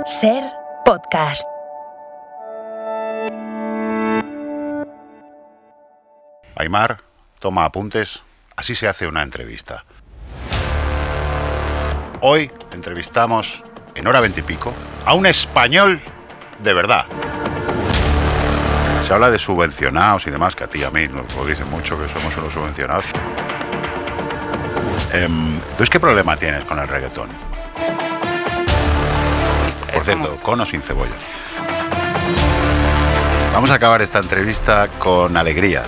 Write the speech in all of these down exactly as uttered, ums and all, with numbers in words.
Ser podcast. Aimar, toma apuntes. Así se hace una entrevista. Hoy entrevistamos, en hora veintipico, a un español de verdad. Se habla de subvencionados y demás, que a ti y a mí nos lo dicen mucho, que somos unos subvencionados. Eh, ¿Tú qué problema tienes con el reggaetón? Por cierto, con o sin cebolla. Vamos a acabar esta entrevista con alegría.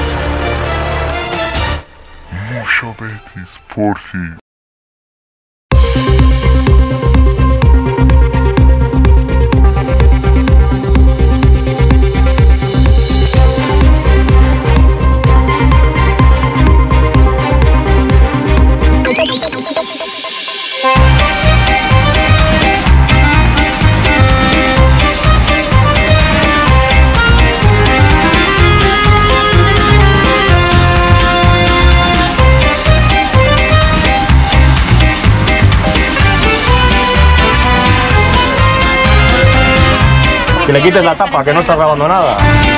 Mucho Betis, por fin. Que le quites la tapa, que no está grabando nada.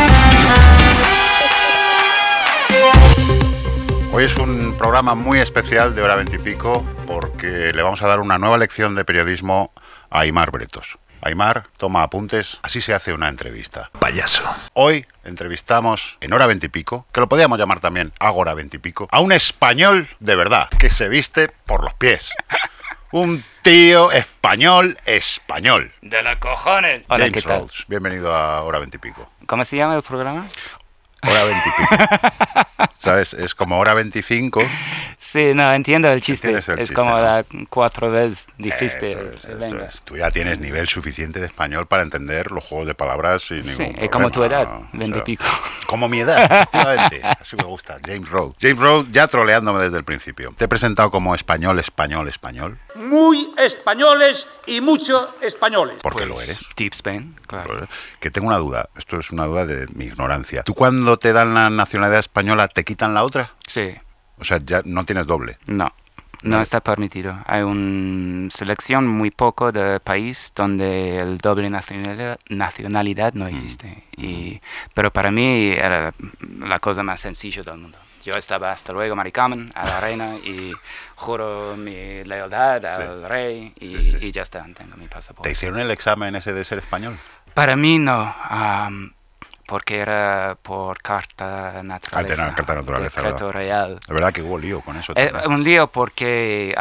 Hoy es un programa muy especial de hora veintipico porque le vamos a dar una nueva lección de periodismo a Aimar Bretos. Aimar, toma apuntes. Así se hace una entrevista. Payaso. Hoy entrevistamos en hora veintipico, que lo podíamos llamar también agora veintipico, a un español de verdad, que se viste por los pies. Un tío español, español. De los cojones. Hola, James ¿qué tal? Rhodes, bienvenido a hora veintipico. ¿Cómo se llama el programa? Hora veintipico. ¿Sabes? Es como hora veinticinco. Sí, no, entiendo el chiste. El es chiste, como ¿no? la cuatro veces dijiste. Eso es, eh, esto venga. es. Tú ya tienes nivel suficiente de español para entender los juegos de palabras sin ningún Sí, problema. es como tu edad, O sea, veintipico. Como mi edad, efectivamente. Así me gusta. James Rhodes. James Rhodes ya troleándome desde el principio. Te he presentado como español, español, español. Muy españoles y mucho españoles. Porque Pues, lo eres. Deep Spain, claro. Que tengo una duda. Esto es una duda de mi ignorancia. ¿Tú cuando te dan la nacionalidad española te quitan la otra? Sí, O sea, ya no tienes doble. no. No está permitido. Hay una selección muy poco de país donde el doble nacionalidad, nacionalidad no existe. Y, pero para mí era la cosa más sencilla del mundo. Yo estaba hasta luego, Maricarmen, a la reina y juro mi lealtad Sí. al rey y, Sí, sí. y ya está, tengo mi pasaporte. ¿Te hicieron el examen ese de ser español? Para mí no, am, porque era por carta naturaleza. Ah, tenía carta naturaleza, Decreto ¿verdad? real. La verdad que hubo lío con eso. Eh, también. un lío porque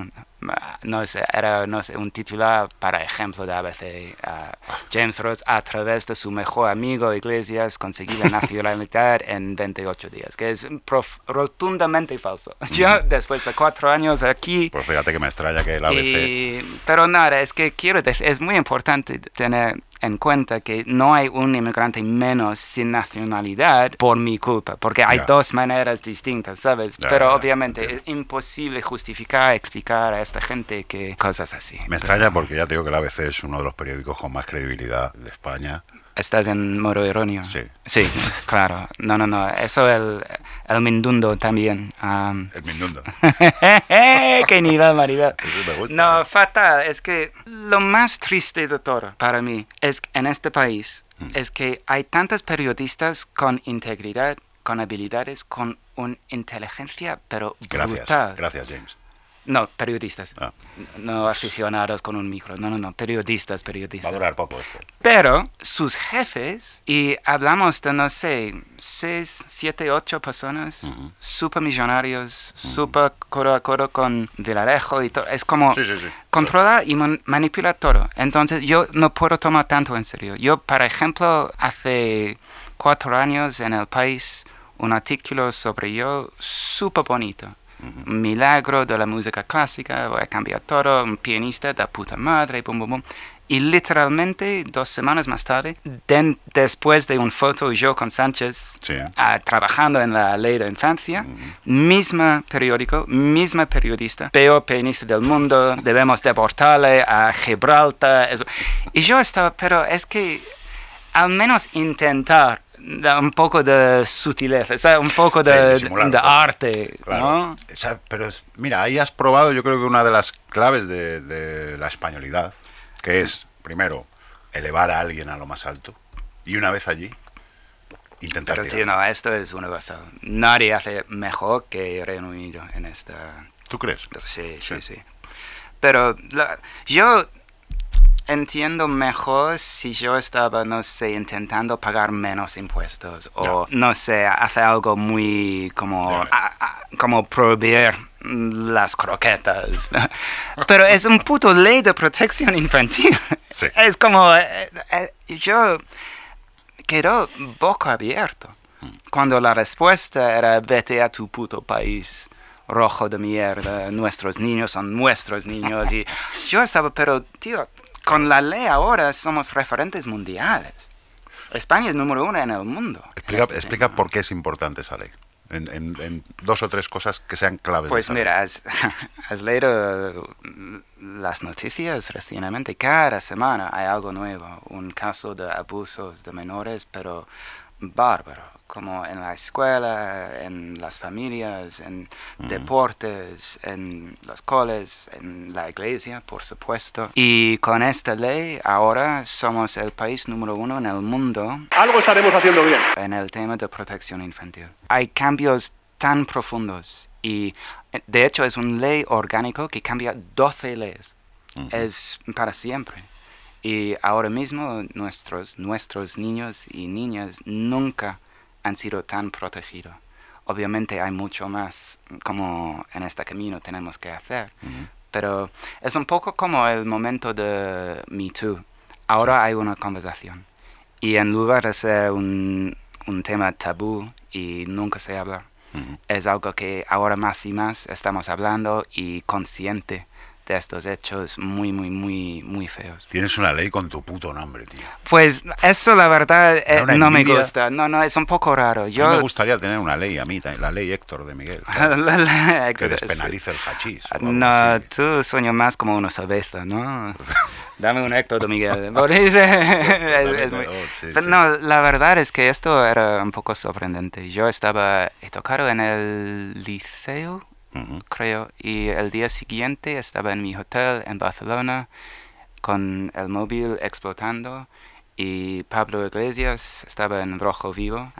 no sé, era no sé, un titular para ejemplo de A B C. Uh, James Rhodes, a través de su mejor amigo Iglesias, conseguí la nacionalidad en veintiocho días, que es prof- rotundamente falso. Yo, después de cuatro años aquí... Pues fíjate que me extraña que el A B C... Y, pero nada, es que quiero decir, es muy importante tener en cuenta que no hay un inmigrante menos sin nacionalidad por mi culpa, porque hay Ya. dos maneras distintas, ¿sabes? Ya, pero ya, obviamente entiendo. es imposible justificar, explicar a esta gente que cosas así. Me extraña porque ya te digo que el A B C es uno de los periódicos con más credibilidad de España. ¿Estás en modo ironía? Sí. Sí, claro. No, no, no. Eso el, el Mindundo también. Um, El Minundo. ¡Qué nivel, Maribel! Eso me gusta. No, fatal. Es que lo más triste de todo para mí es que en este país Mm. es que hay tantos periodistas con integridad, con habilidades, con una inteligencia, pero Gracias. brutal. Gracias, James. No, periodistas. Ah. No aficionados con un micro. No, no, no. Periodistas, Va periodistas. a durar poco esto. Pero sus jefes, y hablamos de, no sé, seis, siete, ocho personas, Ujú. super millonarios, super codo a codo con Villarejo y todo. Es como Sí, sí, sí. controlar y man- manipular todo. Entonces yo no puedo tomar tanto en serio. Yo, por ejemplo, hace cuatro años en El País, un artículo sobre yo súper bonito. Un milagro de la música clásica, voy a cambiar todo, un pianista de puta madre, bum, bum, bum. Y literalmente dos semanas más tarde, den- después de un foto yo con Sánchez Sí. ah, trabajando en la ley de infancia, misma periódico, misma periodista, peor pianista del mundo, debemos deportarle a Gibraltar. Eso. Y yo estaba, pero es que al menos intentar da un poco de sutileza, ¿sabes? Un poco de, Sí, de, disimular, de claro. arte, Claro. ¿no? O sea, pero es- mira, ahí has probado, yo creo que una de las claves de, de la españolidad, que es primero, elevar a alguien a lo más alto y una vez allí, intentar Pero, tirar. tío, no, esto es universal. Nadie hace mejor que Reino Unido en esta... ¿Tú crees? Sí, sí, Sí. sí. Pero la- yo entiendo mejor si yo estaba, no sé, intentando pagar menos impuestos o, no sé, hacer algo muy como, Ya. a- a- como prohibir las croquetas. Pero es un puto ley de protección infantil. Sí. Es como, eh, eh, yo quedó boca abierto cuando la respuesta era vete a tu puto país rojo de mierda, nuestros niños son nuestros niños. Y yo estaba, pero tío, con la ley ahora somos referentes mundiales. España es número uno en el mundo. en Explica, este explica tema. por qué es importante esa ley. En, en- en dos o tres cosas que sean claves. de Pues esa ley. mira, has, has leído las noticias recientemente. Cada semana hay algo nuevo. Un caso de abusos de menores, pero bárbaro. Como en la escuela, en las familias, en deportes, en los coles, en la iglesia, por supuesto. Y con esta ley ahora somos el país número uno en el mundo Algo estaremos haciendo bien. en el tema de protección infantil. Hay cambios tan profundos y eh, de hecho es una ley orgánico que cambia doce leyes. Es para siempre. Y ahora mismo nuestros, nuestros niños y niñas nunca han sido tan protegidos. Obviamente hay mucho más como en este camino tenemos que hacer. Pero es un poco como el momento de Me Too. Ahora hay una conversación. Y en lugar de ser un, un tema tabú y nunca se habla, es algo que ahora más y más estamos hablando y consciente de estos hechos muy, muy, muy, muy feos. Tienes una ley con tu puto nombre, tío. Pues eso la verdad eh, Da una no me envidia. gusta. No, no, es un poco raro. A Yo... mí me gustaría tener una ley a mí, la ley Héctor de Miguel. La- ¿sabes? la- Que sí. despenalice el hachís. o algo No, así. tú sueñas más como una cerveza, ¿no? Dame un Héctor de Miguel. Porque es- es- es muy- Oh, sí, Pero sí. no, la verdad es que esto era un poco sorprendente. Yo estaba, he tocado en el liceo, Ujú. creo, y el día siguiente estaba en mi hotel en Barcelona con el móvil explotando y Pablo Iglesias estaba en rojo vivo.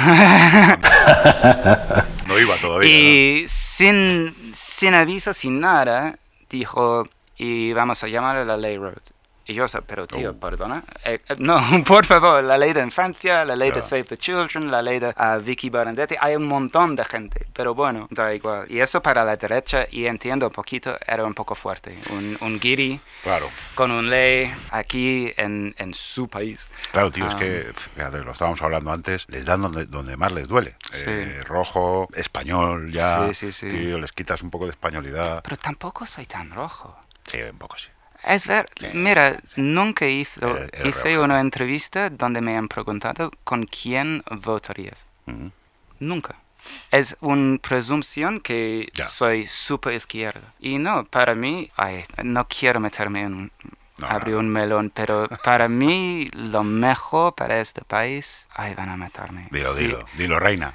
No iba todavía. Y sin, sin aviso, sin nada, dijo, y vamos a llamarle la ley Road. Y yo, pero tío, Oh. perdona. Eh, eh, no, por favor, la ley de infancia, la ley de Claro. Save the Children, la ley de ah, Vicky Barandetti, hay un montón de gente, pero bueno, da igual. Y eso para la derecha, y entiendo un poquito, era un poco fuerte. Un, un guiri ¿no? Claro, con una ley aquí en, en su país. claro, tío, es Ah. que, fíjate, lo estábamos hablando antes, les dan donde, donde más les duele. Sí. Eh, rojo, español, ya. Sí, sí, sí. Tío, les quitas un poco de españolidad. Pero tampoco soy tan rojo. Sí, un poco sí. Es ver, Sí, mira, nunca hizo, Era- era hice rojete. una entrevista donde me han preguntado con quién votarías. Ujú. Nunca. Es una presunción que Ya. soy súper izquierda. Y no, para mí, ay, no quiero meterme en un, No, abrir no, no. un melón, pero para mí lo mejor para este país, ay, van a matarme. Dilo, Sí. dilo, dilo, reina.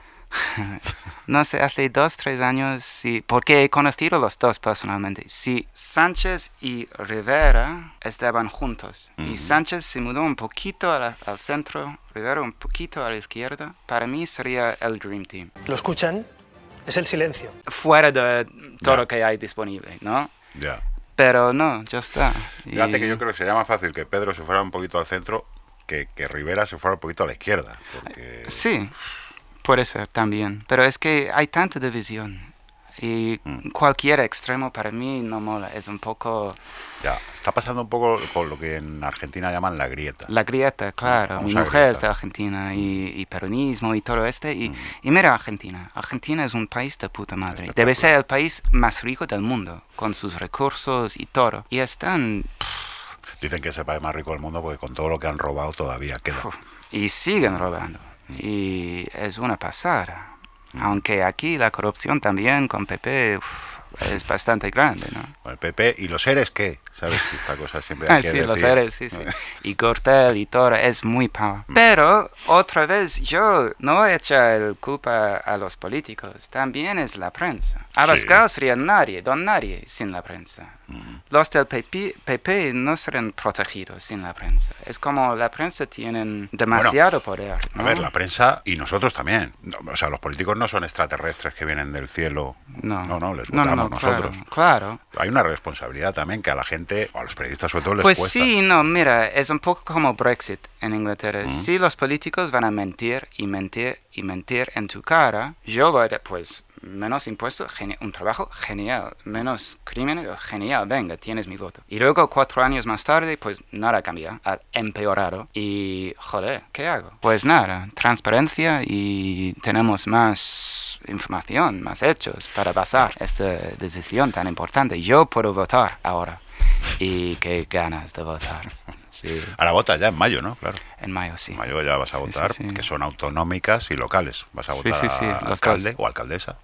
No sé, hace dos, tres años, sí, porque he conocido los dos personalmente. Sí, Sánchez y Rivera estaban juntos. Y Ujú. Sánchez se mudó un poquito a la- al centro, Rivera un poquito a la izquierda. Para mí sería el Dream Team. Lo escuchan, es el silencio. Fuera de todo Ya. lo que hay disponible, ¿no? Ya. Pero no, ya está. Y- Fíjate que yo creo que sería más fácil que Pedro se fuera un poquito al centro que que Rivera se fuera un poquito a la izquierda. Porque... Sí, puede ser también. Pero es que hay tanta división. Y Mm. cualquier extremo para mí no mola. Es un poco Ya, está pasando un poco con lo que en Argentina llaman la grieta. la grieta, claro. Mi famosa mujer es grieta. de Argentina y, y peronismo y todo este. Y, y mira Argentina. Argentina es un país de puta madre. Debe Espectacular. ser el país más rico del mundo, con sus recursos y todo. Y están... Dicen que es el país más rico del mundo porque con todo lo que han robado todavía queda. Uf, y siguen robando. Y es una pasada. Aunque aquí la corrupción también con P P uf, es bastante grande, ¿no? Con el P P y los seres, ¿qué? ¿sabes? Esta cosa siempre hay que Sí, decir. los héroes, sí, sí. Y Cortel y todo, es muy power. Pero, otra vez, yo no echo el culpa a los políticos, también es la prensa. Abascal Sí. sería nadie, don nadie, sin la prensa. Mm. Los del P P, P P no serán protegidos sin la prensa. Es como la prensa tienen demasiado poder, A ¿no? ver, la prensa y nosotros también. No, o sea, los políticos no son extraterrestres que vienen del cielo. No, no, no les no, votamos no, claro, nosotros. claro. Hay una responsabilidad también que a la gente, o a los periodistas sobre todo, les Pues cuesta. sí, no, mira, es un poco como Brexit en Inglaterra. Mm. Si los políticos van a mentir y mentir y mentir en tu cara, yo voy a, pues, menos impuestos, geni- un trabajo genial, menos crímenes, genial, venga, tienes mi voto. Y luego, cuatro años más tarde, pues nada cambia, ha empeorado. Y, joder, ¿qué hago? Pues nada, transparencia y tenemos más información, más hechos para basar esta decisión tan importante. Yo puedo votar ahora. Y qué ganas de votar. Sí, Ahora votas ya en mayo, ¿no? Claro. en mayo sí. En mayo ya vas a Sí, votar, sí, sí. que son autonómicas y locales. Vas a Sí, votar sí, sí, a los alcalde dos. o alcaldesa.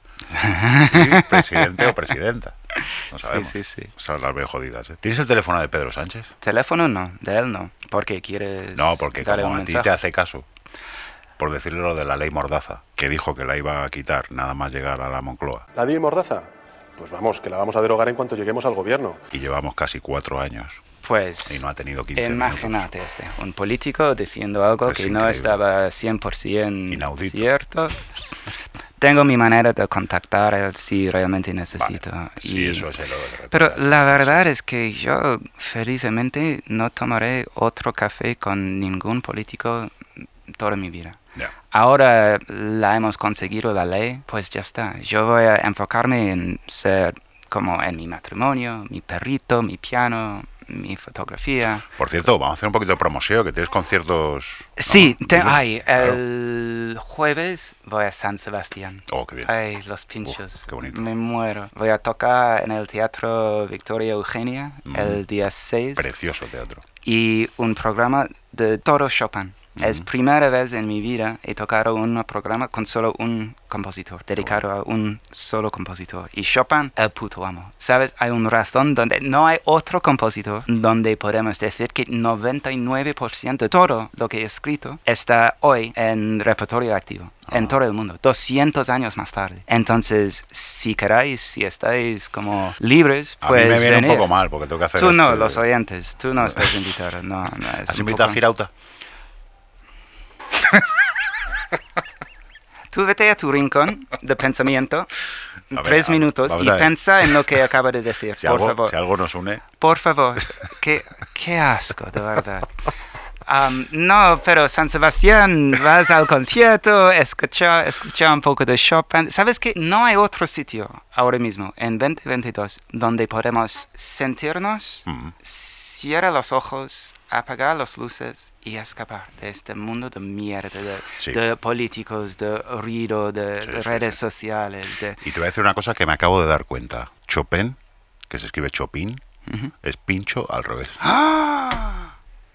Y presidente o presidenta. No Sí, sabemos. sí, sí. Esas las veo jodidas, ¿eh? ¿Tienes el teléfono de Pedro Sánchez? Teléfono no, de él no. Porque quieres No, porque darle como un a ti mensaje. te hace caso, por decirle lo de la ley Mordaza, que dijo que la iba a quitar nada más llegar a la Moncloa. ¿La ley Mordaza? Pues vamos, que la vamos a derogar en cuanto lleguemos al gobierno. Y llevamos casi cuatro años Pues y no ha tenido quince imagínate este, un político diciendo algo Es que no increíble. estaba cien por ciento Inaudito. cierto. Tengo mi manera de contactar a él si realmente necesito. Vale. Y- Sí, eso es el de Pero la verdad es que yo felizmente no tomaré otro café con ningún político toda mi vida. Ya. Ahora la hemos conseguido la ley, pues ya está. Yo voy a enfocarme en ser como en mi matrimonio, mi perrito, mi piano, mi fotografía. Por cierto, vamos a hacer un poquito de promoción, que tienes conciertos... Sí, ¿no? te- Dilo. ay, Claro. el jueves voy a San Sebastián. Oh, qué bien. Ay, los pinchos. Uf, qué bonito. Me muero. Voy a tocar en el Teatro Victoria Eugenia Mm. el día seis. Precioso teatro. Y un programa de todo Chopin. Es primera vez en mi vida he tocado un programa con solo un compositor, dedicado a un solo compositor. Y Chopin, el puto amo. ¿Sabes? Hay una razón donde no hay otro compositor donde podemos decir que noventa y nueve por ciento de todo lo que he escrito está hoy en repertorio activo. En todo el mundo, doscientos años más tarde. Entonces, si queráis, si estáis como libres, A pues mí me viene venid. un poco mal, porque tengo que hacer Tú no, este- los oyentes, tú no estás invitado. No, no, es ¿Has un invitado poco- a Girauta? Tú vete a tu rincón de pensamiento, A ver, tres a- minutos, vamos y a ver. piensa en lo que acaba de decir, Si por algo, favor. si algo nos une... Por favor, qué, qué asco, de verdad. Am, no, pero San Sebastián, vas al concierto, escucha, escucha un poco de Chopin. ¿Sabes que no hay otro sitio ahora mismo, en veinte veintidós, donde podemos sentirnos, Mm. cierra los ojos, apagar las luces y escapar de este mundo de mierda, de, Sí. de políticos, de ruido, de Sí, sí, redes sí. sociales, de... Y te voy a decir una cosa que me acabo de dar cuenta. Chopin, que se escribe Chopin, Ujú. es pincho al revés. ¡Ah!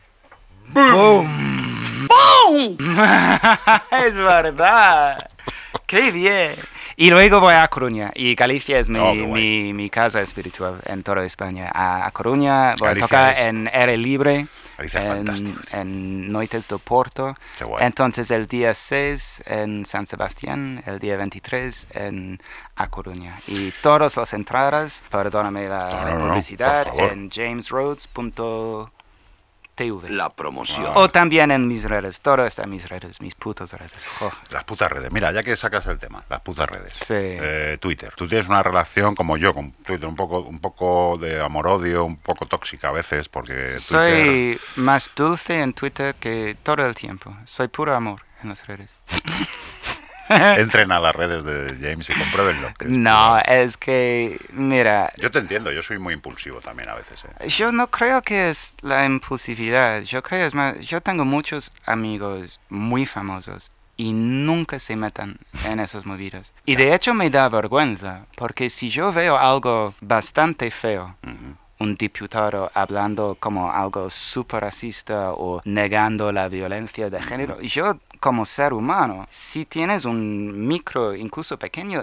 ¡Boom! ¡Boom! Es verdad. ¡Qué bien! Y luego voy a Coruña. Y Galicia es mi, Oh, qué guay. mi, mi casa espiritual en toda España. A, a Coruña voy Galicia a tocar es- en Aire Libre. Galicia es en, fantástico. en Noites do Porto. Qué guay. Entonces el día seis en San Sebastián, el día veintitrés en A Coruña. Y todas las entradas, perdóname la No, no, no, publicidad, por favor. en james rhodes punto t v. La promoción. O también en mis redes, todo está en mis redes, mis putas redes. Jo. Las putas redes. Mira, ya que sacas el tema, las putas redes. Sí. Eh, Twitter. Tú tienes una relación como yo con Twitter, un poco, un poco de amor-odio, un poco tóxica a veces, porque Twitter... Soy más dulce en Twitter que todo el tiempo. Soy puro amor en las redes. Entren a las redes de James y compruébenlo. que es No, puro- es que, mira, Yo te entiendo, yo soy muy impulsivo también a veces. ¿eh? yo no creo que es la impulsividad. Yo creo es más, yo tengo muchos amigos muy famosos y nunca se metan en esos movidos. Y de hecho me da vergüenza, porque si yo veo algo bastante feo, Ujú. un diputado hablando como algo súper racista o negando la violencia de género, yo como ser humano, si tienes un micro, incluso pequeño,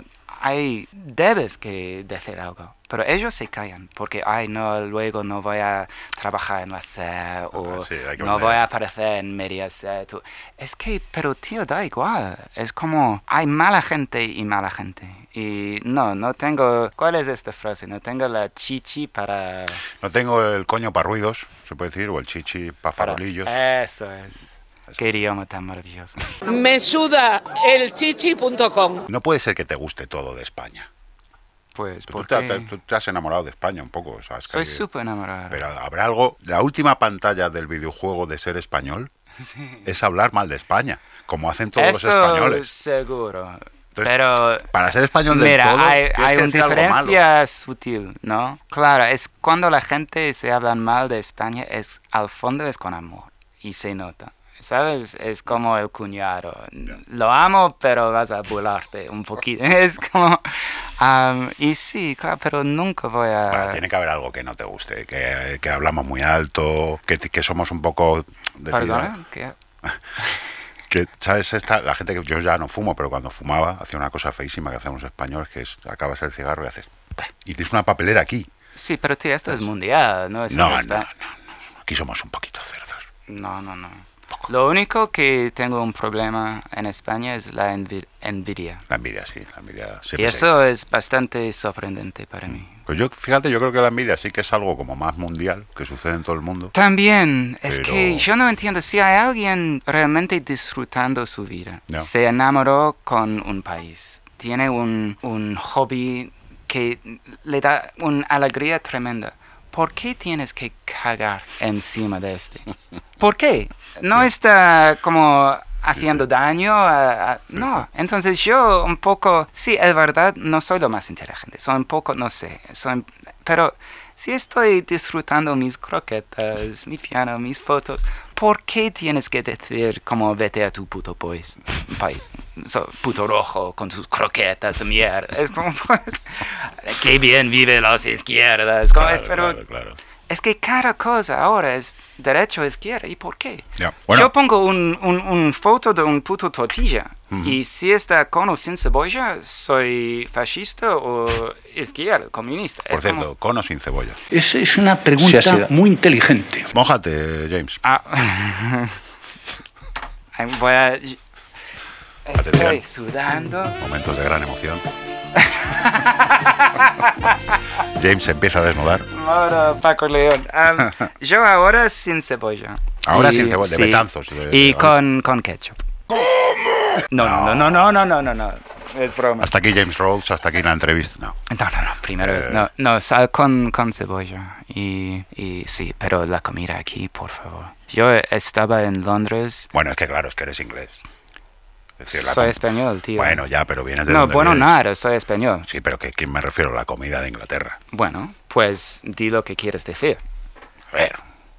hay, debes que decir algo. Pero ellos se callan porque, ay, no, luego no voy a trabajar en la S E o Ah, sí, hay que no vender. voy a aparecer en Mediaset. o- Es que, pero tío, da igual. Es como, hay mala gente y mala gente. Y no, no tengo, ¿cuál es esta frase? No tengo la chichi para... No tengo el coño para ruidos, se puede decir, o el chichi para para farolillos. Eso es. Qué idioma tan maravilloso. Me suda el chichi punto com. No puede ser que te guste todo de España. Pues, Tú ¿por te, qué? te- tú te has enamorado de España un poco, ¿sabes? Soy Que- súper enamorado. Pero habrá algo... La última pantalla del videojuego de ser español es hablar mal de España, como hacen todos Eso los españoles. seguro. Entonces, Pero Para ser español del mira, todo, hay, tienes hay que una decir algo malo. diferencia sutil, ¿no? Claro, es cuando la gente se habla mal de España, es al fondo es con amor y se nota. ¿Sabes? Es como el cuñado. Lo amo, pero vas a burlarte un poquito. Es como... am, y sí, claro, pero nunca voy a... Bueno, tiene que haber algo que no te guste, que, que hablamos muy alto, que, que somos un poco... De ¿Perdona? ¿Qué? Que, ¿sabes? Esta, la gente que yo ya no fumo, pero cuando fumaba hacía una cosa feísima que hacemos los españoles, que es acabas el cigarro y haces... Y tienes una papelera aquí. Sí, pero tío, esto es mundial, ¿no? Es No, en no, no, España. no. Aquí somos un poquito cerdos. No, no, no. Lo único que tengo un problema en España es la envi- envidia. La envidia, sí. La envidia Y siempre se- eso es bastante sorprendente para mí. Pues yo, fíjate, yo creo que la envidia sí que es algo como más mundial, que sucede en todo el mundo. También, es Pero- que yo no entiendo si hay alguien realmente disfrutando su vida. No. Se enamoró con un país. Tiene un, un hobby que le da una alegría tremenda. ¿Por qué tienes que cagar encima de este? ¿Por qué? No está como haciendo daño a... a- no, entonces yo un poco... Sí, es verdad, no soy lo más inteligente. Soy un poco, no sé, soy... Pero si estoy disfrutando mis croquetas, mi piano, mis fotos, ¿por qué tienes que decir como vete a tu puto país? país so- puto rojo con tus croquetas de mierda? Es como pues... Qué bien vive las izquierdas. Como, Claro, pero claro, claro. es que cada cosa ahora es derecho o izquierda. ¿Y por qué? Ya, bueno. Yo pongo un, un, un foto de un puto tortilla. Y si está con o sin cebolla, ¿soy fascista o izquierda, comunista? Por Es como- cierto, con o sin cebolla. Esa es una pregunta Sí, ha sido. muy inteligente. Mójate, James. Ah. Ay, voy a... Estoy Atención. sudando. Momentos de gran emoción. James se empieza a desnudar. Ahora, Paco León. Am, yo ahora sin cebolla. Ahora Y- sin cebolla, de sí. betanzos, de- y de- con, con ketchup. No, no, no, no, no, no, no, no. Es broma. Hasta aquí James Rhodes, hasta aquí la entrevista. No. No, no, no, primero Eh. es, no, no, sal con, con cebolla. Y, y sí, pero la comida aquí, por favor. Yo estaba en Londres. Bueno, es que claro, es que eres inglés. Es decir, la Soy com- español, tío. Bueno, ya, pero vienes de No, donde bueno, vienes. nada, soy español. Sí, pero que, que me refiero a la comida de Inglaterra. Bueno, pues di lo que quieres decir. A ver,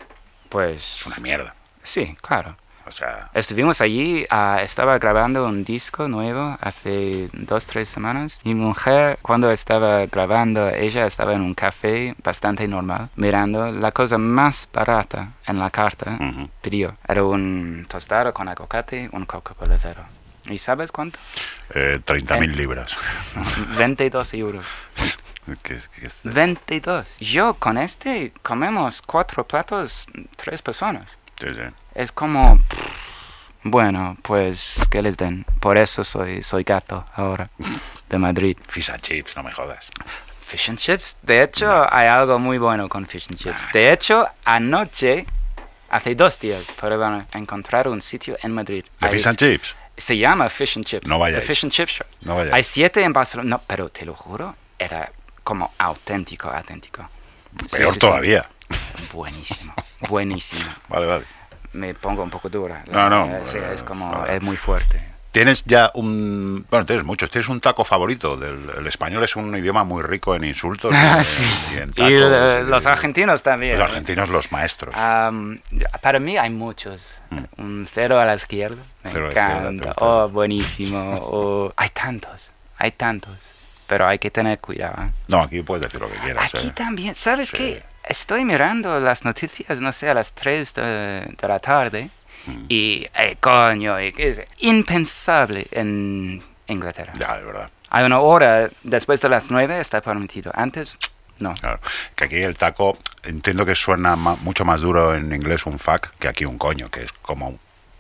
Pues es una mierda. sí, claro. O sea, Estuvimos allí, ah, estaba grabando un disco nuevo hace dos, tres semanas. Mi mujer, cuando estaba grabando, ella estaba en un café bastante normal, mirando la cosa más barata en la carta, Ujú. pidió. Era un tostado con aguacate, un Coca-Cola cero. ¿Y sabes cuánto? eh, treinta mil Eh. libras. veintidós euros. Que- que es- veintidós. Yo con este comemos cuatro platos, tres personas. sí, sí. Es como, pff, bueno, pues que les den. Por eso soy, soy gato ahora, de Madrid. Fish and chips, no me jodas. Fish and chips. De hecho, hay algo muy bueno con fish and chips. De hecho, anoche, hace dos días, perdón, encontrar un sitio en Madrid. ¿De Hay- fish and chips? Se llama Fish and Chips. No vayáis. The Fish and Chip Shop. No vayáis. Hay siete en Barcelona. No, pero te lo juro, era como auténtico, auténtico. Sí, Peor sí, sí. todavía. Buenísimo, buenísimo. Vale, vale. Me pongo un poco dura. No, no, Eh, sí, eh, es como, no. es muy fuerte. Tienes ya un... Bueno, tienes muchos. Tienes un taco favorito. Del, el español es un idioma muy rico en insultos y, Ah, en- sí. y en Y tacos. eh, y- los argentinos también. Los argentinos, los maestros. Am, para mí hay muchos. Un cero a la izquierda. Me Mm. Cero a la izquierda, ¿te encanta. gusta? Oh, buenísimo. Oh, hay tantos, hay tantos. Pero hay que tener cuidado. ¿eh? No, aquí puedes decir lo que quieras. Aquí eh. también, ¿sabes Sí. qué? Estoy mirando las noticias, no sé, a las tres de, de la tarde. Mm. Y, eh, coño, y- es impensable en Inglaterra. Ya, de verdad. Hay una hora después de las nueve, está permitido. Antes, no. Claro, que aquí el taco, entiendo que suena ma- mucho más duro en inglés un fuck que aquí un coño, que es como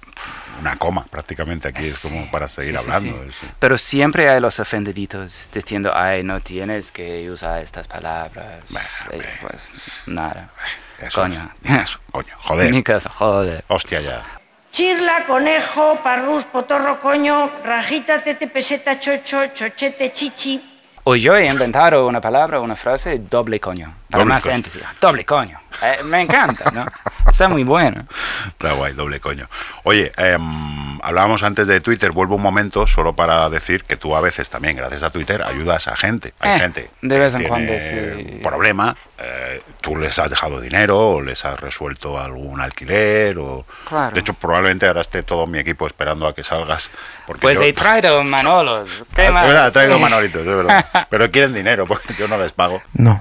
una coma prácticamente, aquí es como para seguir Sí, sí, hablando. sí. es- Pero siempre hay los ofendiditos diciendo, ay, no tienes que usar estas palabras. Bueno, Eh, hombre. pues nada. Eso Coño. es, ni caso, coño, joder. Ni caso, joder. Hostia ya. Chirla, conejo, parrús, potorro, coño, rajita, tete, peseta, chocho, chochete, chichi. O yo he inventado una palabra, una frase, doble coño. Para Doble más coño. énfasis. Doble coño. Eh, me encanta, ¿no? Está muy bueno. Está guay, doble coño. Oye, em, hablábamos antes de Twitter, vuelvo un momento solo para decir que tú a veces también, gracias a Twitter, ayudas a gente. Hay Eh, gente de vez que en cuando, tiene sí. un problema, eh, tú les has dejado dinero o les has resuelto algún alquiler. O... Claro. De hecho, probablemente ahora esté todo mi equipo esperando a que salgas. Porque Pues yo... he traído Manolos. ¿Qué Ah, más? es verdad, he traído manolitos, es verdad. Pero quieren dinero, porque yo no les pago. No.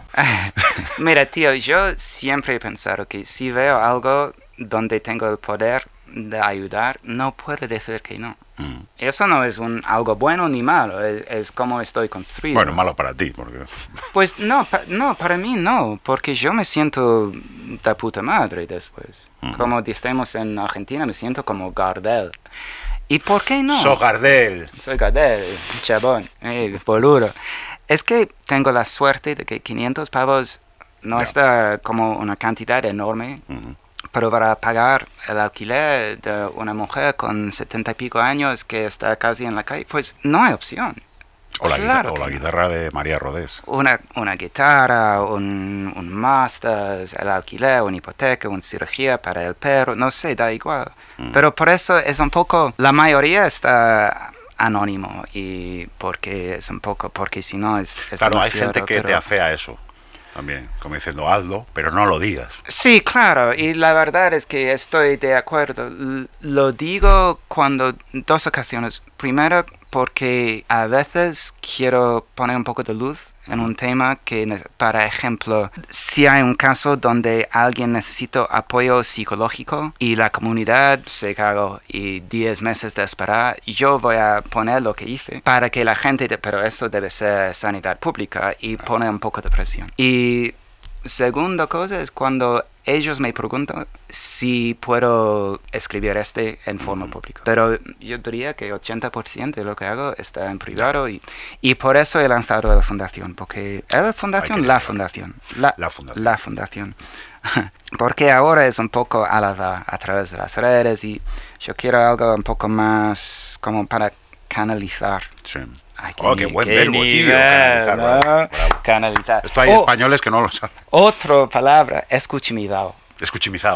Mira, tío, yo siempre he pensado que si veo algo donde tengo el poder de ayudar, no puedo decir que no. Mm. Eso no es un, algo bueno ni malo, es, es como estoy construido. Bueno, malo para ti, porque... Pues no, pa- no, para mí no, porque yo me siento de puta madre después. Ujú. Como decimos en Argentina, me siento como Gardel. ¿Y por qué no? So Gardel. Soy Gardel, chabón, eh, boludo. Es que tengo la suerte de que quinientos pavos no Ya. está como una cantidad enorme, Ujú. pero para pagar el alquiler de una mujer con setenta y pico años que está casi en la calle, pues no hay opción. O la, Claro guitarra, o la que no. guitarra de María Rodés. Una, una guitarra, un, un máster, el alquiler, una hipoteca, una cirugía para el perro, no sé, da igual. Mm. Pero por eso es un poco, la mayoría está anónimo y porque es un poco, porque si no es, es Claro, hay demasiado, gente que pero- te afea eso también, como diciendo, hazlo, pero no lo digas. Sí, claro, y la verdad es que estoy de acuerdo. L- lo digo cuando dos ocasiones. Primero, porque a veces quiero poner un poco de luz en un tema que, ne- para ejemplo, si hay un caso donde alguien necesita apoyo psicológico y la comunidad se cagó y diez meses de esperar, yo voy a poner lo que hice para que la gente, de- pero eso debe ser sanidad pública y pone un poco de presión. Y segunda cosa es cuando ellos me preguntan si puedo escribir este en forma pública. Pero yo diría que ochenta por ciento de lo que hago está en privado y, y por eso he lanzado la fundación. Porque la fundación, Hay que la decirlo. fundación, la, La fundación. la fundación. Porque ahora es un poco al azar a través de las redes y yo quiero algo un poco más como para canalizar. Sí. Ay, Oh, qué buen qué verbo, tío. nivel, Canalizar, ¿no? bravo, bravo. Canalizar. Esto hay Oh, españoles que no lo saben. otra palabra, escuchimidao. Escuchimizado.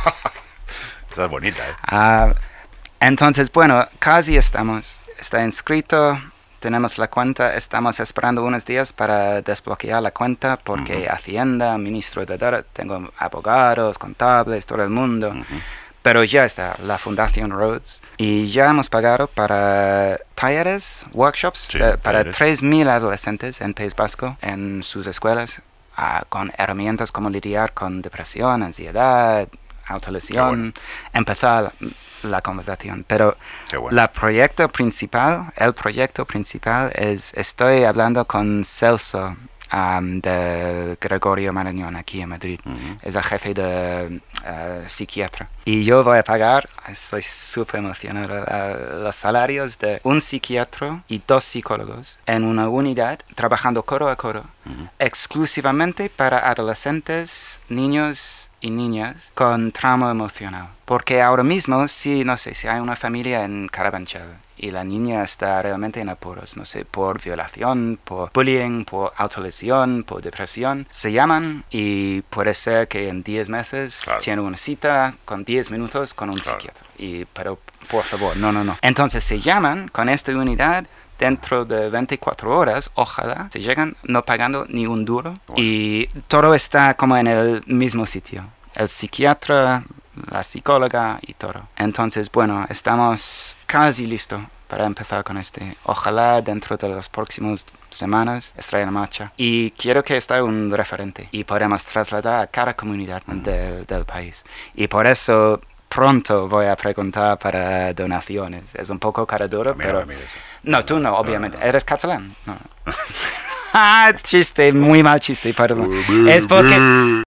Esa es bonita, ¿eh? Ah, entonces, bueno, casi estamos. Está inscrito, tenemos la cuenta, estamos esperando unos días para desbloquear la cuenta porque Hacienda, ministro de Dara, tengo abogados, contables, todo el mundo. Ujú. Pero ya está, la Fundación Rhodes. Y ya hemos pagado para talleres, workshops, Sí, de- para talleres. tres mil adolescentes en País Vasco, en sus escuelas, ah, con herramientas como lidiar con depresión, ansiedad, autolesión, bueno. empezar la conversación. Pero Qué bueno. la proyecto principal, el proyecto principal es, estoy hablando con Celso, um, de Gregorio Marañón aquí en Madrid. Ujú. Es el jefe de uh, psiquiatra. Y yo voy a pagar, estoy súper emocionado, uh, los salarios de un psiquiatra y dos psicólogos en una unidad, trabajando codo a codo, Ujú. exclusivamente para adolescentes, niños y niñas con trauma emocional. Porque ahora mismo, si, no sé, si hay una familia en Carabanchel y la niña está realmente en apuros, no sé, por violación, por bullying, por autolesión, por depresión, se llaman y puede ser que en diez meses Claro. tiene una cita con diez minutos con un Claro. psiquiatra. Y, pero, por favor, no, no, no. Entonces se llaman con esta unidad. Dentro de veinticuatro horas, ojalá, se llegan no pagando ni un duro. Bueno. Y todo está como en el mismo sitio. El psiquiatra, la psicóloga y todo. Entonces, bueno, estamos casi listos para empezar con este. Ojalá dentro de las próximas semanas esté en marcha. Y quiero que esté un referente y podamos trasladar a cada comunidad del, del país. Y por eso pronto voy a preguntar para donaciones. Es un poco cara duro, Mira, pero... mira eso. No, tú no, obviamente. ¿Eres catalán? No. Ah, chiste, muy mal chiste, perdón. Es porque...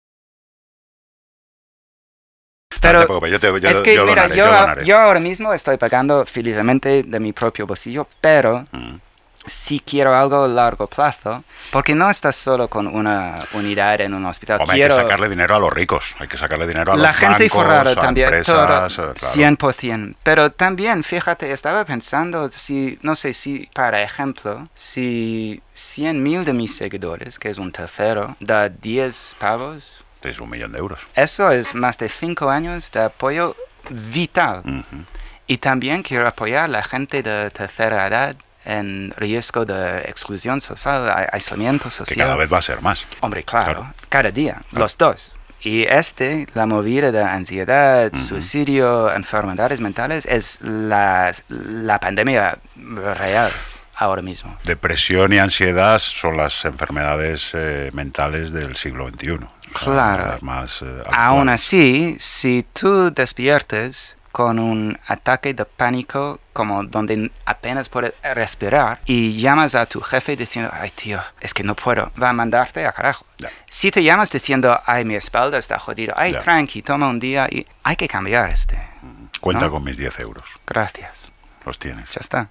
Pero no te preocupes, yo, te, yo, es que, yo mira, donaré, yo, yo donaré. yo ahora mismo estoy pagando felizmente de mi propio bolsillo, pero Mm. si quiero algo a largo plazo, porque no estás solo con una unidad en un hospital. Hombre, quiero hay que sacarle dinero a los ricos, hay que sacarle dinero a la los gente bancos, forrada a también, empresas, todo, eh, claro. cien por ciento. Pero también, fíjate, estaba pensando, si no sé si, para ejemplo, si cien mil de mis seguidores, que es un tercero, da diez pavos, Es un millón de euros. eso es más de cinco años de apoyo vital. Ujú. Y también quiero apoyar a la gente de tercera edad en riesgo de exclusión social, a- aislamiento Que social. cada vez va a ser más. Hombre, claro, Claro. cada día, los dos. Y este, la movida de ansiedad, Ujú. suicidio, enfermedades mentales, es la, la pandemia real ahora mismo. Depresión y ansiedad son las enfermedades eh, mentales del siglo veintiuno. Claro. Las más, eh, Aún habituales. así, si tú despiertes con un ataque de pánico, como donde apenas puedes respirar, y llamas a tu jefe diciendo, ay tío, es que no puedo, va a mandarte a carajo. Ya. Si te llamas diciendo, ay, mi espalda está jodida, ay, Ya. tranqui, toma un día, y hay que cambiar este. Cuenta ¿no? con mis diez euros. Gracias. Los tienes. Ya está.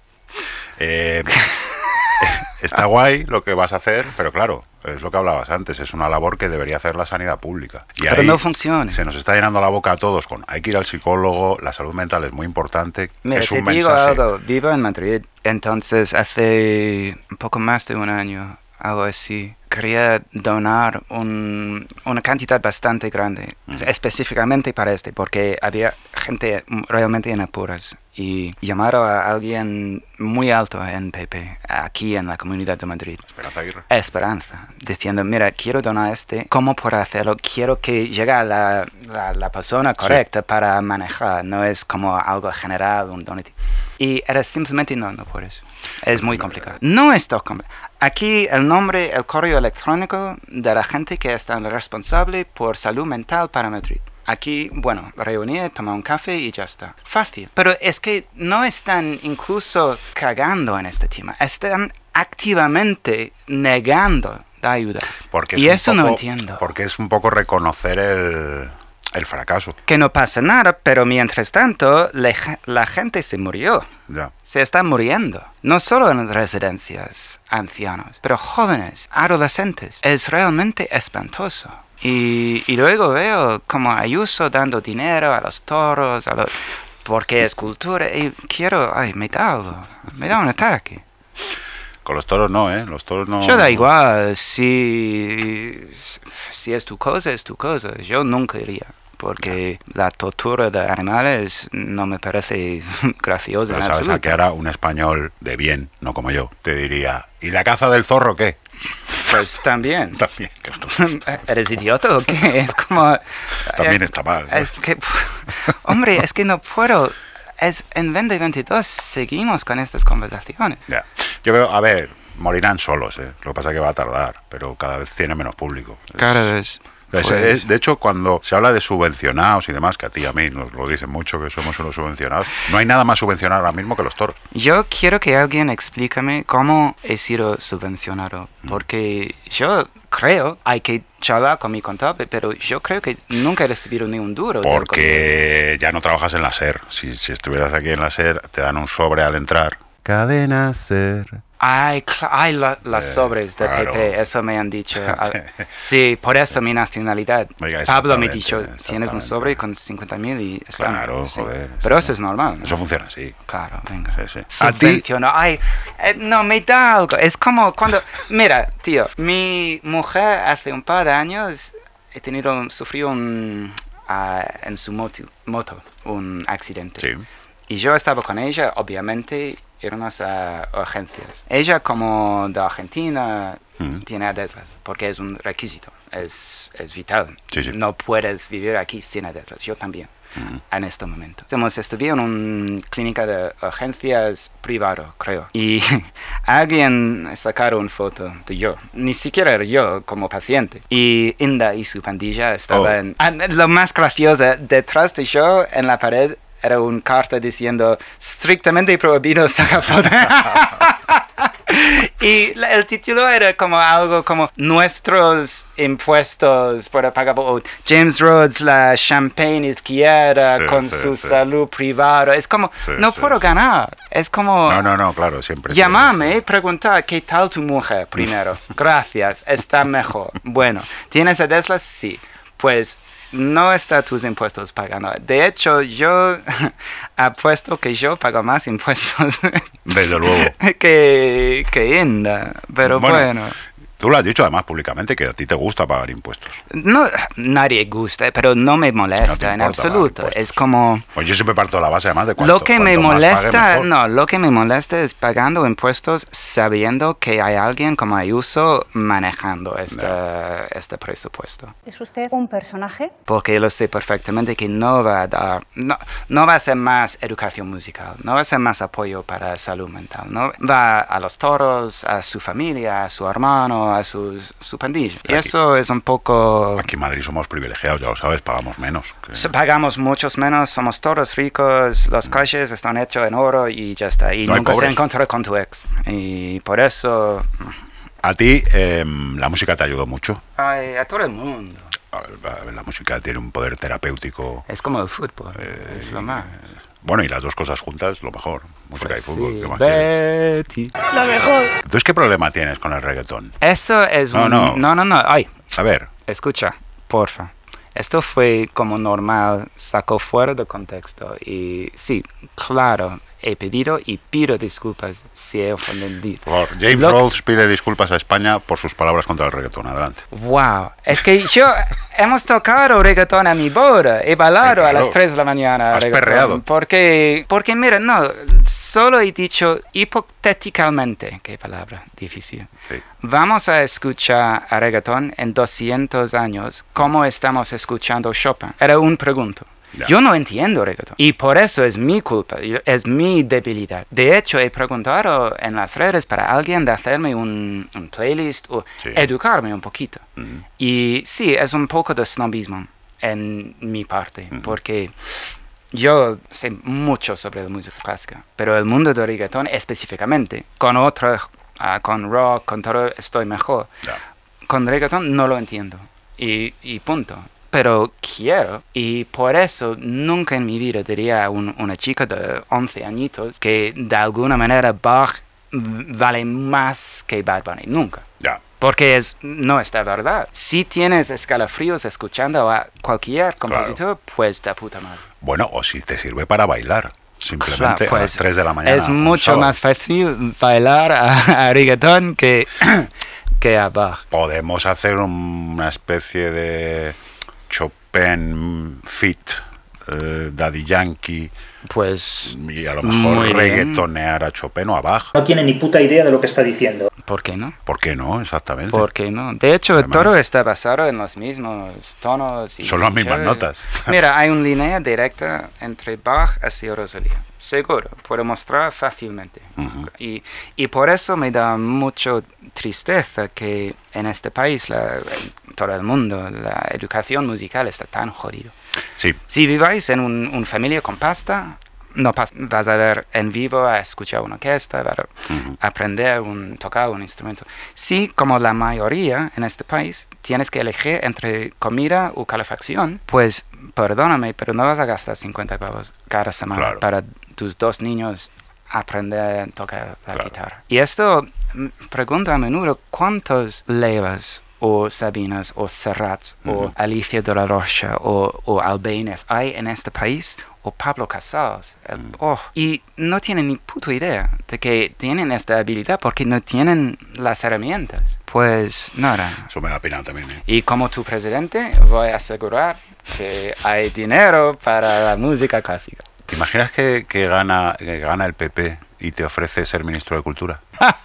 Eh, está guay lo que vas a hacer, pero claro, es lo que hablabas antes, es una labor que debería hacer la sanidad pública. Y Pero ahí no funciona. se nos está llenando la boca a todos con hay que ir al psicólogo, la salud mental es muy importante. Mira, es te un digo mensaje. algo, vivo en Madrid, entonces hace un poco más de un año, algo así, quería donar un- una cantidad bastante grande, Ujú. específicamente para este, porque había gente realmente en apuros. Y llamaron a alguien muy alto en P P, aquí en la Comunidad de Madrid. Esperanza Aguirre. Esperanza, diciendo, mira, quiero donar este, ¿cómo puedo hacerlo? Quiero que llegue a la, la, la persona correcta para manejar, no es como algo general, un donativo. Y era simplemente, no, no puedes. Es muy complicado. No es tan complicado. Aquí el nombre, el correo electrónico de la gente que está responsable por salud mental para Madrid. Aquí, bueno, reunir, tomar un café y ya está. Fácil. Pero es que no están incluso cagando en este tema. Están activamente negando la ayuda. Porque es y un eso no poco- entiendo. Porque es un poco reconocer el, el fracaso. Que no pasa nada, pero mientras tanto, la, la gente se murió. Ya. Se está muriendo. No solo en residencias ancianos, pero jóvenes, adolescentes. Es realmente espantoso. Y, y luego veo como Ayuso dando dinero a los toros, a los, porque es cultura. Y quiero, ay, me da algo, me da un ataque. Con los toros no, ¿eh? Los toros no... Yo da igual, si, si es tu cosa, es tu cosa. Yo nunca iría. Porque la tortura de animales no me parece graciosa Pero en sabes a absoluto. qué hará un español de bien, no como yo. Te diría, ¿y la caza del zorro qué? Pues también. También, que esto- ¿Eres idiota o qué? Es como... También eh, está mal, ¿no? Es que... Hombre, es que no puedo... Es, en veinte veintidós seguimos con estas conversaciones. Ya. Yo creo, a ver, morirán solos, ¿eh? Lo que pasa es que va a tardar, pero cada vez tiene menos público. Cada vez... Es- pues, es- de hecho, cuando se habla de subvencionados y demás, que a ti y a mí nos lo dicen mucho, que somos unos subvencionados, no hay nada más subvencionado ahora mismo que los toros. yo quiero que alguien explícame cómo he sido subvencionado. Porque yo creo, hay que charlar con mi contable, pero yo creo que nunca he recibido ni un duro. del gobierno. Porque ya no trabajas en la SER. Si, si estuvieras aquí en la SER, te dan un sobre al entrar. Cadena SER. Ay, cl- ay la- las Eh, sobres de claro. P P, eso me han dicho. Sí. Ah, sí, por eso mi nacionalidad. Oiga, Pablo me ha exactamente, dicho, tienes un exactamente. sobre con cincuenta mil y está. Claro, sí. joder. Pero eso es normal, ¿no? Eso funciona así. Claro, venga. Sí, sí. A ti, Subvenciono. Ay, eh, no, me da algo. Es como cuando... Mira, tío, mi mujer hace un par de años he tenido, un- sufrió un... ah, en su moto, moto, un accidente. sí. Y yo estaba con ella, obviamente, íbamos a urgencias. Ella, como de Argentina, Mm. tiene adeslas, porque es un requisito, es, es vital. Sí, sí. No puedes vivir aquí sin adeslas, yo también, Mm. en este momento. Hemos estudiado en una clínica de urgencias privado, creo. Y alguien sacaron una foto de yo, ni siquiera era yo como paciente. Y Inda y su pandilla estaban... Oh. Ah, lo más gracioso, detrás de yo, en la pared, era una carta diciendo estrictamente prohibido sacar fotos. Y la- el título era como algo como nuestros impuestos para pagar, o James Rhodes, la champagne izquierda Sí, con sí, su sí. salud privada. Es como, Sí, no sí, puedo sí. ganar. Es como, No, no, no, claro, siempre. sí, llámame y sí. preguntar qué tal tu mujer primero. Gracias, está mejor. Bueno, ¿tienes a Tesla? Sí. Pues no está tus impuestos pagando. De hecho, yo apuesto que yo pago más impuestos Desde luego. que, que Inda. Pero Bueno, bueno. Tú lo has dicho además públicamente que a ti te gusta pagar impuestos. No, nadie gusta, pero no me molesta No te en importa absoluto. pagar impuestos. Es como... Pues yo siempre parto de la base además de cuánto, Lo que me cuanto más pague, molesta, mejor. no, lo que me molesta es pagando impuestos sabiendo que hay alguien como Ayuso manejando este, este presupuesto. ¿Es usted un personaje? Porque lo sé perfectamente que no va a dar, no, no va a ser más educación musical, no va a ser más apoyo para salud mental, no va a los toros, a su familia, a su hermano, a sus, su pandilla. Y Aquí- eso es un poco... Aquí en Madrid somos privilegiados, ya lo sabes, pagamos menos. que- So- Pagamos muchos menos, somos todos ricos, las calles están hechas en oro y ya está. Y No hay nunca se pobres. encontró con tu ex. Y por eso... A ti eh, la música te ayudó mucho. Ay, a todo el mundo. A ver, La, la música tiene un poder terapéutico. Es como el fútbol, Eh, es lo más. Bueno, y las dos cosas juntas, lo mejor. Música Pues y fútbol, sí, ¿qué más quieres? Betty. Entonces, ¿qué problema tienes con el reggaetón? Eso es No, un... no. no, no, no. Ay, A ver, escucha, porfa. Esto fue como normal, sacó fuera de contexto. Y sí, claro, he pedido y pido disculpas si he ofendido. por favor, James Lo- Rhodes pide disculpas a España por sus palabras contra el reggaetón. Adelante. Wow, es que yo hemos tocado reggaetón a mi boda, he bailado a Claro. las tres de la mañana. Has reggaetón, perreado. Porque, porque mira, no, solo he dicho hipotéticamente, qué palabra difícil. Sí. Vamos a escuchar a reggaetón en doscientos años como estamos escuchando Chopin. Era un pregunto. Ya. Yo no entiendo reggaetón y por eso es mi culpa, es mi debilidad. De hecho, he preguntado en las redes para alguien de hacerme un, un playlist o Sí. educarme un poquito. Mm. Y sí, es un poco de snobismo en mi parte, Ujú. porque yo sé mucho sobre la música clásica, pero el mundo del reggaetón específicamente, con otro, ah, con rock, con todo, estoy mejor. Ya. Con reggaetón no lo entiendo y, y punto. Pero quiero, y por eso nunca en mi vida diría a un- una chica de once añitos que de alguna manera Bach v- vale más que Bad Bunny, nunca. Ya. Porque es, no es de verdad. Si tienes escalofríos escuchando a cualquier compositor, pues de puta madre. Bueno, o si te sirve para bailar. Simplemente Claro, a las pues, tres de la mañana. Es un mucho sábado. más fácil bailar a, a reggaetón que, que a Bach. Podemos hacer una especie de Chopin fit, eh, Daddy Yankee, Pues, y a lo Muy mejor bien. reggaetonear a Chopin o a Bach. No tiene ni puta idea de lo que está diciendo. ¿por qué no? ¿Por qué no? Exactamente. ¿Por qué no? De hecho, Además- todo está basado en los mismos tonos. Y Son las mismas chévere. notas. Mira, hay una línea directa entre Bach y Rosalía. Seguro, puedo mostrar fácilmente. Ujú. y, y por eso me da mucho tristeza que en este país, la, en todo el mundo, la educación musical está tan jodida. Sí, Si viváis en un- una familia con pasta, no pas- vas a ver en vivo a escuchar una orquesta, vas a Ujú. aprender un tocar un instrumento. Si, como la mayoría en este país, tienes que elegir entre comida o calefacción, pues perdóname, pero no vas a gastar cincuenta pavos cada semana Claro. para tus dos niños aprender a tocar la Claro. guitarra. Y esto mm, pregunto a menudo, ¿cuántos Levas o Sabinas o Serrats o Ujú. Alicia de la Rocha o, o Albéniz hay en este país? O Pablo Casals. el- Mm. oh, y no tienen ni puta idea de que tienen esta habilidad porque no tienen las herramientas. Pues nada. eso me da pena también. ¿eh? Y como tu presidente voy a asegurar que hay dinero para la música clásica. ¿Te imaginas que, que gana, que gana el P P y te ofrece ser ministro de Cultura?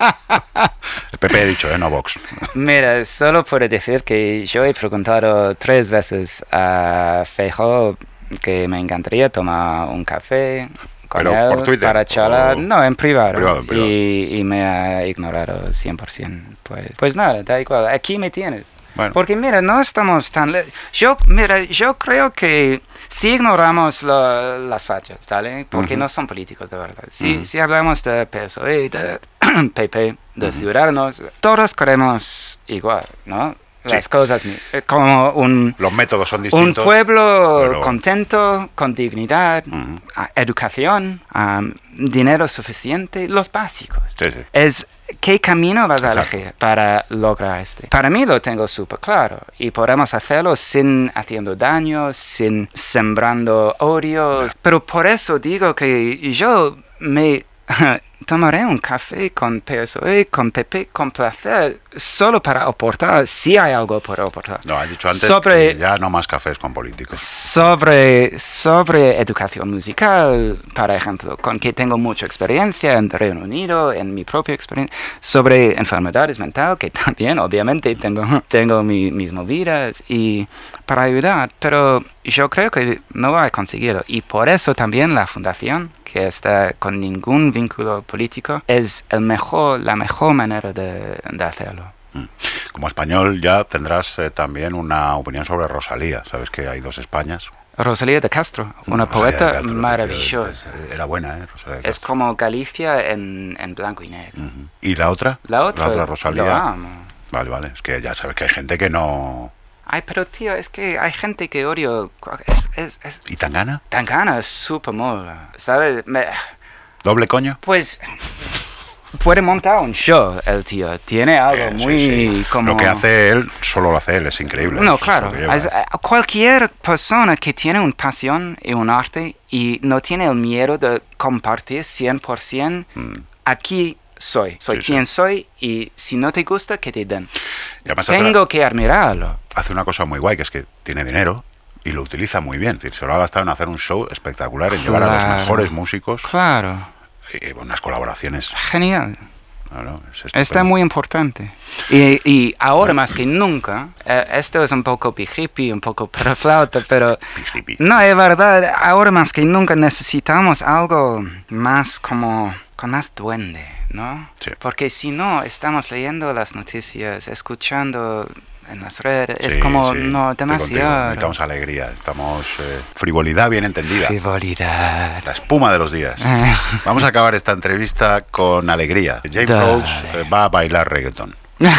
El P P he dicho, ¿eh? No Vox. Mira, solo puedo decir que yo he preguntado tres veces a Feijóo que me encantaría tomar un café con Pero él por Twitter, para charlar. o- No, en privado. Privado, en privado. Y, y me ha ignorado cien por ciento. Pues, pues nada, da igual. Aquí me tienes. Bueno. Porque mira, no estamos tan... le- Yo, mira, yo creo que si ignoramos lo- las fachas, ¿vale? Porque Ujú. no son políticos de verdad. Si, Ujú. si hablamos de P S O E, de P P, de Ciudadanos, todos queremos igual, ¿no? Las Sí. cosas, mi- eh, como un... Los métodos son Un distintos. pueblo pero- contento, con dignidad, Ujú. a- educación, am, dinero suficiente, los básicos. Sí, sí. Es qué camino vas a Exacto. elegir para lograr este. Para mí lo tengo súper claro y podemos hacerlo sin haciendo daño, sin sembrando odios. Pero por eso digo que yo me tomaré un café con P S O E, con P P, con placer, solo para aportar, si hay algo por aportar. No, has dicho antes Sobre- que ya no más cafés con políticos. Sobre, sobre educación musical, por ejemplo, con que tengo mucha experiencia en el Reino Unido, en mi propia experiencia, sobre enfermedades mentales, que también obviamente tengo, tengo mi- mis movidas, y para ayudar, pero yo creo que no voy a conseguirlo. Y por eso también la fundación, que está con ningún vínculo político, es el mejor, la mejor manera de, de hacerlo. Como español ya tendrás eh, también una opinión sobre Rosalía. Sabes que hay dos Españas. Rosalía de Castro, una Rosalía de poeta Castro, que- maravillosa. que Era buena, ¿eh? Rosalía de Es Castro. como Galicia en, en blanco y negro. Ujú. ¿Y la otra? La otra, La otra Rosalía. lo amo. Vale, vale. Es que ya sabes que hay gente que no... Ay, pero tío, es que hay gente que odio. Es, es, es ¿Y tan gana? tan gana, es súper mola, ¿sabes? Me- ¿Doble coño? pues puede montar un show el tío. Tiene algo Sí, muy sí. como. Lo que hace él, solo lo hace él. Es increíble. No, Es claro. lo que lleva, Es- ¿eh? eh, cualquier persona que tiene una pasión y un arte y no tiene el miedo de compartir cien por ciento, Mm. aquí soy. Soy Sí, sí. quien soy y si no te gusta, que te den. Y además hace, Tengo que admirarlo. hace una cosa muy guay, que es que tiene dinero y lo utiliza muy bien. Es decir, se lo ha gastado en hacer un show espectacular, en llevar a los Claro. mejores músicos Claro. y unas colaboraciones. Genial. No, no, es Está estupendo. muy importante. Y, y ahora más que nunca, eh, esto es un poco pijipi, un poco peraflauta, pero Pijipi. no, es verdad, ahora más que nunca necesitamos algo más como, con más duende, ¿no? Sí. Porque si no, estamos leyendo las noticias, escuchando en las redes, es Sí, como, sí, no, estoy contigo. demasiado. Necesitamos alegría, necesitamos eh, frivolidad bien entendida. Frivolidad. La espuma de los días. Eh. Vamos a acabar esta entrevista con alegría. James Dale. Rhodes eh, va a bailar reggaeton.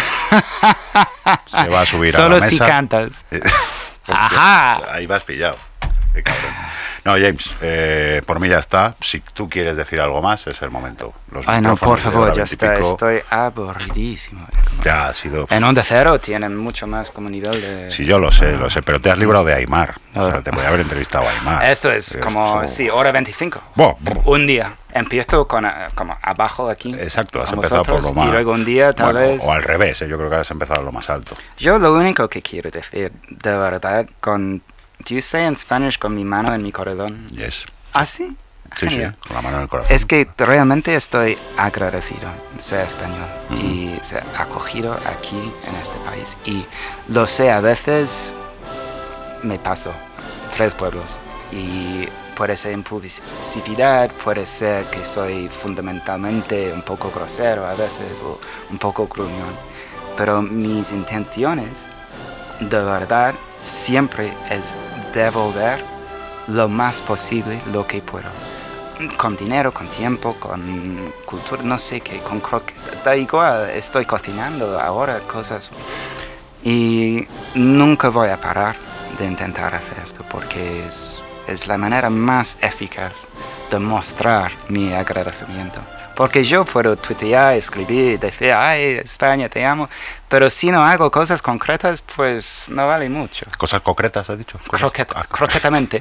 Se va a subir a Solo la mesa. si cantas. Eh, Ajá. Ahí vas pillado. Qué cabrón. No, James, eh, por mí ya está. Si tú quieres decir algo más, es el momento. Los Ay, no, por micrófonos de favor, hora ya veintipico, está, estoy aburridísimo. Ya ha sido... En Onda Cero tienen mucho más como nivel de... Sí, yo lo sé, lo sé, pero te has librado de Aymar. O sea, Ah. te podía haber entrevistado a Aymar. Eso es como, sí, hora veinticinco. Bo, bo. Un día. Empiezo con, eh, como abajo aquí. Exacto, has con empezado por vosotros, lo más... Y luego un día, tal Bueno, vez... o al revés, eh, yo creo que has empezado lo más alto. Yo lo único que quiero decir, de verdad, con... Do you say in Spanish con mi mano en mi corazón? Yes. ¿Ah, sí? Sí, sí, Genial. con la mano en el corazón. Es que realmente estoy agradecido de ser español Ujú. y ser acogido aquí en este país. Y lo sé, a veces me paso tres pueblos y puede ser impulsividad, puede ser que soy fundamentalmente un poco grosero a veces o un poco gruñón. Pero mis intenciones, de verdad, siempre es devolver lo más posible lo que puedo. Con dinero, con tiempo, con cultura, no sé qué, con croquetas, da igual, estoy cocinando ahora cosas. Y nunca voy a parar de intentar hacer esto porque es, es la manera más eficaz de mostrar mi agradecimiento. Porque yo puedo tuitear, escribir, decir, ay, España, te amo, pero si no hago cosas concretas, pues no vale mucho. Cosas concretas, has dicho. Cosas- Croquetas, Ah, croquetamente.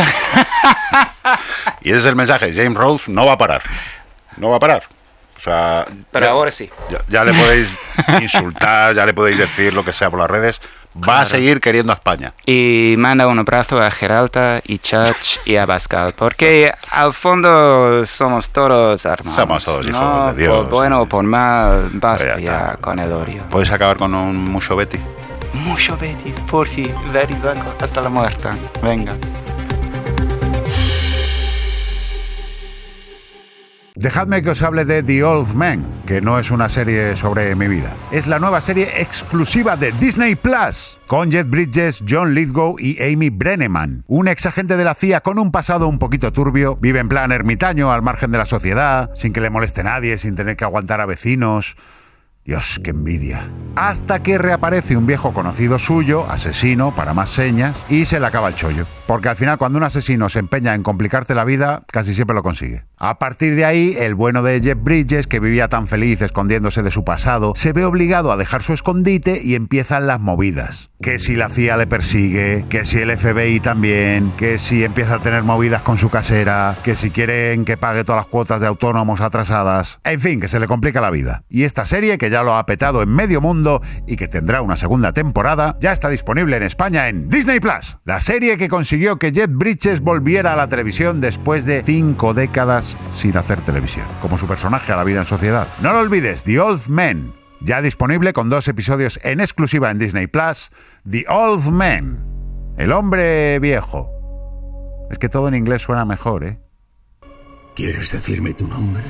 Y ese es el mensaje. James Rhodes no va a parar. No va a parar. O sea, Pero ya, ahora sí. ya, ya le podéis insultar, ya le podéis decir lo que sea por las redes. Va a seguir queriendo a España. Y manda un abrazo a Geralta y Chach y a Pascal, porque al fondo somos todos hermanos. Somos todos hijos ¿no? de Dios. Por bueno o por mal, basta Pero ya ya está. con el odio. ¿Puedes acabar con un mucho Betty? Mucho Betis, por fin, very loco, hasta la muerte. Venga. Dejadme que os hable de The Old Man, que no es una serie sobre mi vida. Es la nueva serie exclusiva de Disney Plus, con Jeff Bridges, John Lithgow y Amy Brenneman. Un ex agente de la C I A con un pasado un poquito turbio, vive en plan ermitaño, al margen de la sociedad, sin que le moleste nadie, sin tener que aguantar a vecinos. Dios, qué envidia. Hasta que reaparece un viejo conocido suyo, asesino, para más señas, y se le acaba el chollo. Porque al final, cuando un asesino se empeña en complicarte la vida, casi siempre lo consigue. A partir de ahí, el bueno de Jeff Bridges, que vivía tan feliz escondiéndose de su pasado, se ve obligado a dejar su escondite y empiezan las movidas. Que si la C I A le persigue, que si el F B I también, que si empieza a tener movidas con su casera, que si quieren que pague todas las cuotas de autónomos atrasadas. En fin, que se le complica la vida. Y esta serie, que ya lo ha petado en medio mundo y que tendrá una segunda temporada, ya está disponible en España en Disney Plus. La serie que consiguió que Jeff Bridges volviera a la televisión después de cinco décadas sin hacer televisión, como su personaje a la vida en sociedad. No lo olvides, The Old Man, ya disponible con dos episodios en exclusiva en Disney Plus. The Old Man, el hombre viejo. Es que todo en inglés suena mejor, ¿eh? ¿Quieres decirme tu nombre?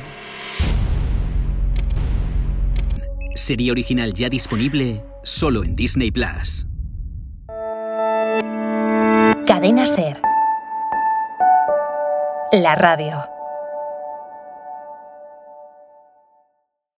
Serie original ya disponible solo en Disney Plus. Cadena SER. La radio.